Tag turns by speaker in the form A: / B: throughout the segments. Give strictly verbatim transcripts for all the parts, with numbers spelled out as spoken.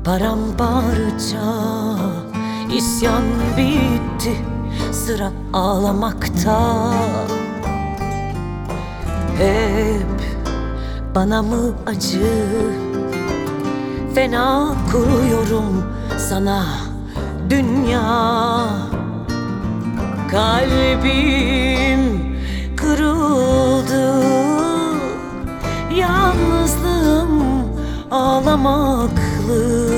A: Paramparça isyan bitti, sıra ağlamakta. Hep bana mı acı? Fena kuruyorum sana dünya. Kalbim kırıldı, yalnızlığım ağlamaklı.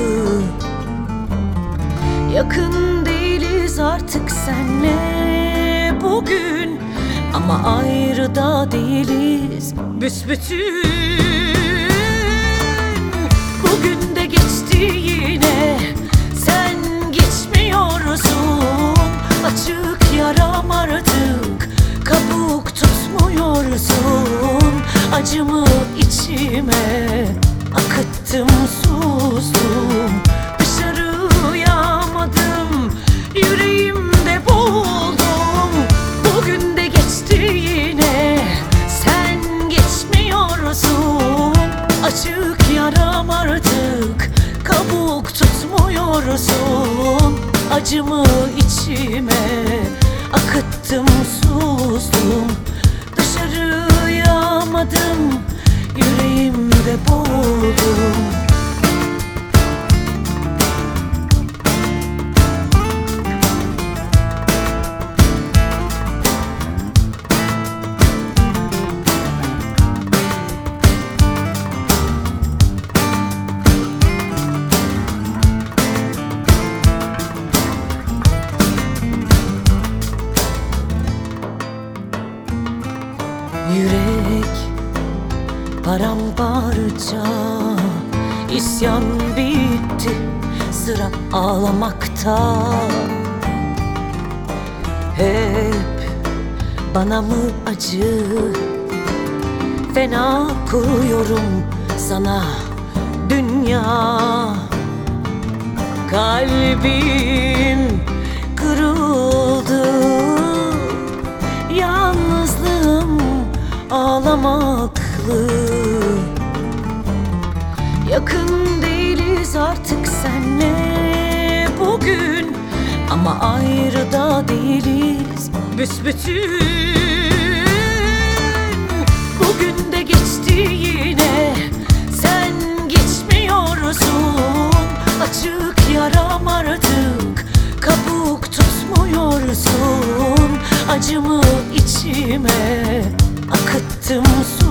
A: Yakın değiliz artık senle bugün, ama ayrı da değiliz büsbütün. Bugün de geçti yine, sen geçmiyorsun. Açık yaram artık, kabuk tutmuyorsun. Acımı içime akıttım, sustum. Dışarıyamadım, yüreğimde boğuldum. Bugün de geçti yine, sen geçmiyorsun. Açık yaram artık, kabuk tutmuyorsun. Acımı içime akıttım, sustum. Dışarıyamadım, yüreğimde boğuldum. Yürek paramparça, isyan bitti, sıra ağlamakta. Hep bana mı acı? Fena kuruyorum sana dünya. Kalbim kırıldı, yalnızlığım ağlamaklı. Yakın değiliz artık senle bugün, ama ayrı da değiliz büsbütün. Bugün de geçti yine, sen geçmiyorsun. Açık yaram artık, kabuk tutmuyorsun. Acımı içime akıttım,